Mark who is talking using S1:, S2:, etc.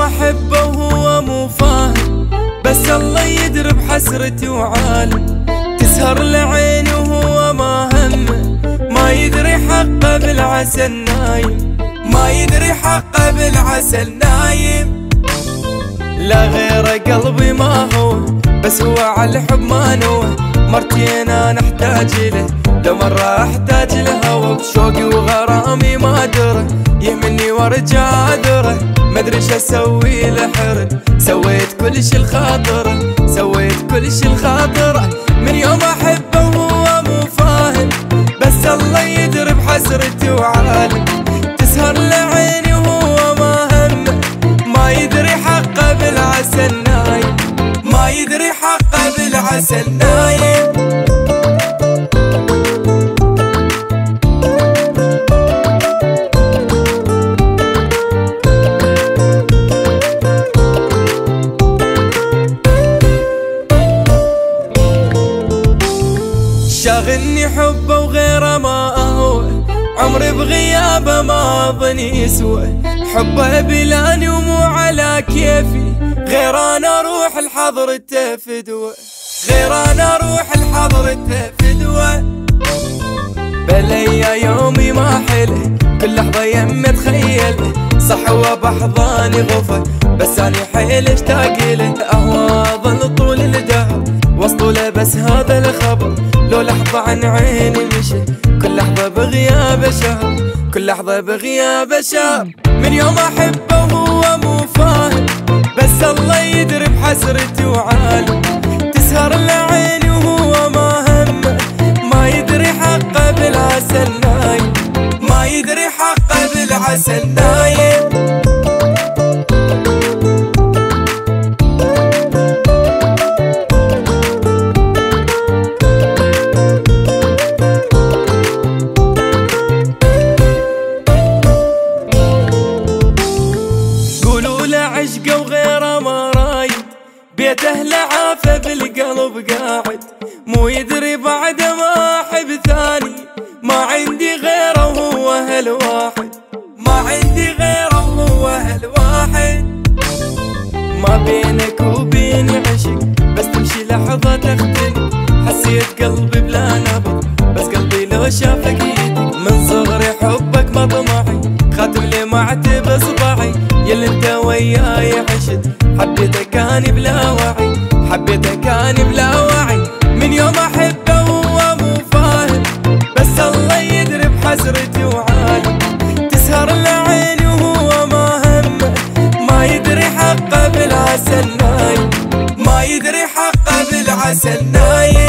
S1: احبه وهو مو فاهم، بس الله يدري بحسرتي وعالم. تسهر لعيني وهو ما همه، ما يدري حقه بالعسل نايم، ما يدري حقه بالعسل نايم. لا غير قلبي ما هو، بس هو على الحب ما نوه. مرتين انا احتاج له، لو مرة احتاج لهوى. بشوقي وغرامي ما ادري، يهمني وارجع ادري. مدري شو اسوي له حرد، سويت كل شي لخاطره، سويت كل شي لخاطره. من يوم احبه وهو مو فاهم، بس الله يدري بحسرتي وعالم. تسهر لعيني وهو ما همه، ما يدري حقه بالعسل نايم، ما يدري حقه بالعسل نايم. شاغلني حبه وغيره ما اهوى، عمري بغيابه ما اظن يسوى. حبه بلاني ومو على كيفي، غير انا اروح لحضرته فدوى، غير انا اروح لحضرته فدوى. بليا يومي ما حله، كل لحظة يمي اتخيله. صح هو بحضاني غفى، بس اني حيل اشتاق له. اهوى ظل طول الدهر وصله، بس هذا الخبر لو لحظة عن عيني مشي. كل لحظة بغيابه شهر، كل لحظة بغيابه شهر. من يوم احبه وهو مو فاهم، بس الله يدري بحسرتي وعالم. تسهر لعيني وهو ما همه، ما يدري حقه بالعسل نايم، ما يدري حقه بالعسل نايم. عشقه وغيره ما رايد، بيت اهله عافه بالقلب قاعد. مو يدري بعد ما احب ثاني، ما عندي غيره وهو هالواحد، ما عندي غيره وهو هالواحد. ما بينك وبيني عشق، بس تمشي لحظة تختلف. حسيت قلبي بلا نبض، بس قلبي لو شافك يدق. من صغري حبك مطمعي، خاتم لي معتب اصبعي. يلي انت وياي عشت، حبيتك اني بلا وعي، حبيتك اني بلا وعي. من يوم احبه وهو مو فاهم، بس الله يدري بحسرتي وعالم. تسهر لعيني وهو ما همه، ما يدري حقه بالعسل نايم، ما يدري حقه بالعسل نايم.